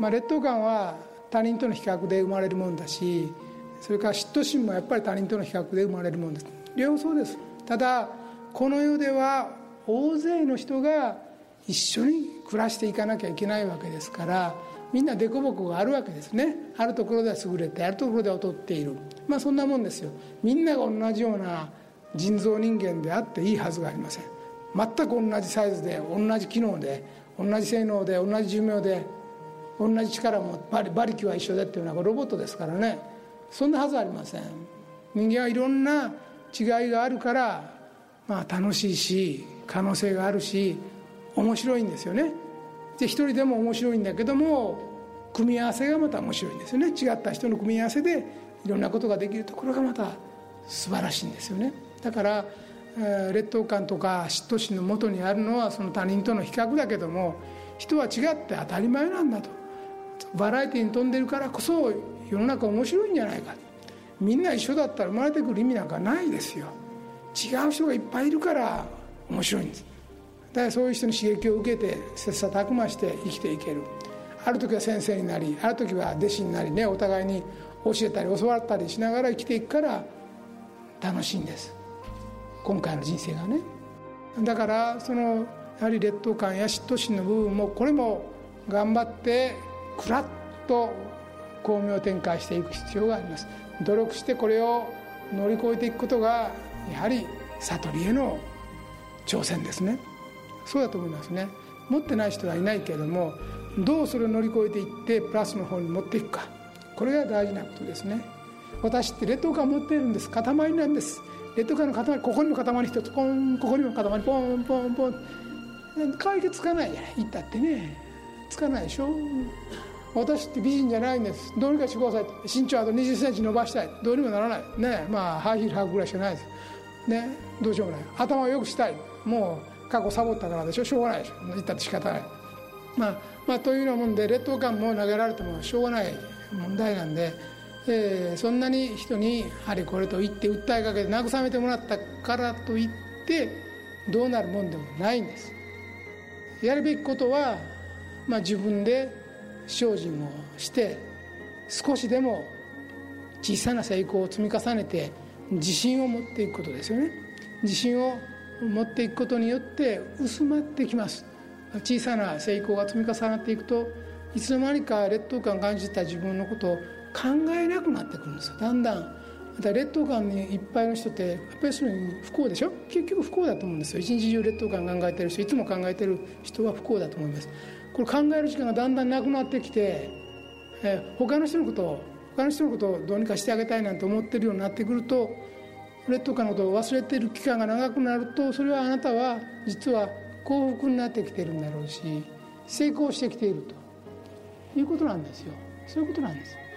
劣等感は他人との比較で生まれるものだし、それから嫉妬心もやっぱり他人との比較で生まれるものです。両方そうです。ただこの世では大勢の人が一緒に暮らしていかなきゃいけないわけですから、みんな凸凹があるわけですね。あるところでは優れて、あるところでは劣っている、そんなもんですよ。みんなが同じような人造人間であっていいはずがありません。全く同じサイズで、同じ機能で、同じ性能で、同じ寿命で、同じ力も馬力は一緒でっていうのはロボットですからね。そんなはずはありません。人間はいろんな違いがあるから、楽しいし可能性があるし面白いんですよね。で一人でも面白いんだけども、組み合わせがまた面白いんですよね。違った人の組み合わせでいろんなことができるところがまた素晴らしいんですよね。だから劣等感とか嫉妬心の元にあるのはその他人との比較だけども、人は違って当たり前なんだと。バラエティに富んでるからこそ世の中面白いんじゃないか。みんな一緒だったら生まれてくる意味なんかないですよ。違う人がいっぱいいるから面白いんです。だからそういう人に刺激を受けて切磋琢磨して生きていける。ある時は先生になり、ある時は弟子になりね、お互いに教えたり教わったりしながら生きていくから楽しいんです、今回の人生がね。だからやはり劣等感や嫉妬心の部分も、これも頑張ってクラッと光明展開していく必要があります。努力してこれを乗り越えていくことがやはり悟りへの挑戦ですね。そうだと思いますね。持ってない人はいないけれども、どうそれを乗り越えていってプラスの方に持っていくか、これが大事なことですね。私って劣等感を持っているんです。塊なんです。劣等感の塊、ここにも塊一つポン、ここにも塊ポンポンポン、解決つかないじゃない。言ったってねつかないでしょ。私って美人じゃないんです。どうにかしてください。身長あと20センチ伸ばしたい。どうにもならないね。ハイヒール履くぐらいしかないですね。どうしようもない。頭を良くしたい。もう過去サボったからでしょ。しょうがないでしょ。言ったって仕方ない。というようなもんで、劣等感も投げられてもしょうがない問題なんで、そんなに人にあれこれと言って訴えかけて慰めてもらったからといってどうなるもんでもないんです。やるべきことは、自分で精進をして少しでも小さな成功を積み重ねて自信を持っていくことですよね。自信を持っていくことによって薄まってきます。小さな成功が積み重なっていくと、いつの間にか劣等感を感じた自分のことを考えなくなってくるんですよ。だんだんまた劣等感にいっぱいの人ってやっぱりそれに不幸でしょ。結局不幸だと思うんですよ。一日中劣等感考えてる人、いつも考えてる人は不幸だと思います。これ考える時間がだんだんなくなってきて、他の人のことをどうにかしてあげたいなんて思ってるようになってくると、劣等感のことを忘れている期間が長くなると、それはあなたは実は幸福になってきているんだろうし、成功してきているということなんですよ。そういうことなんです。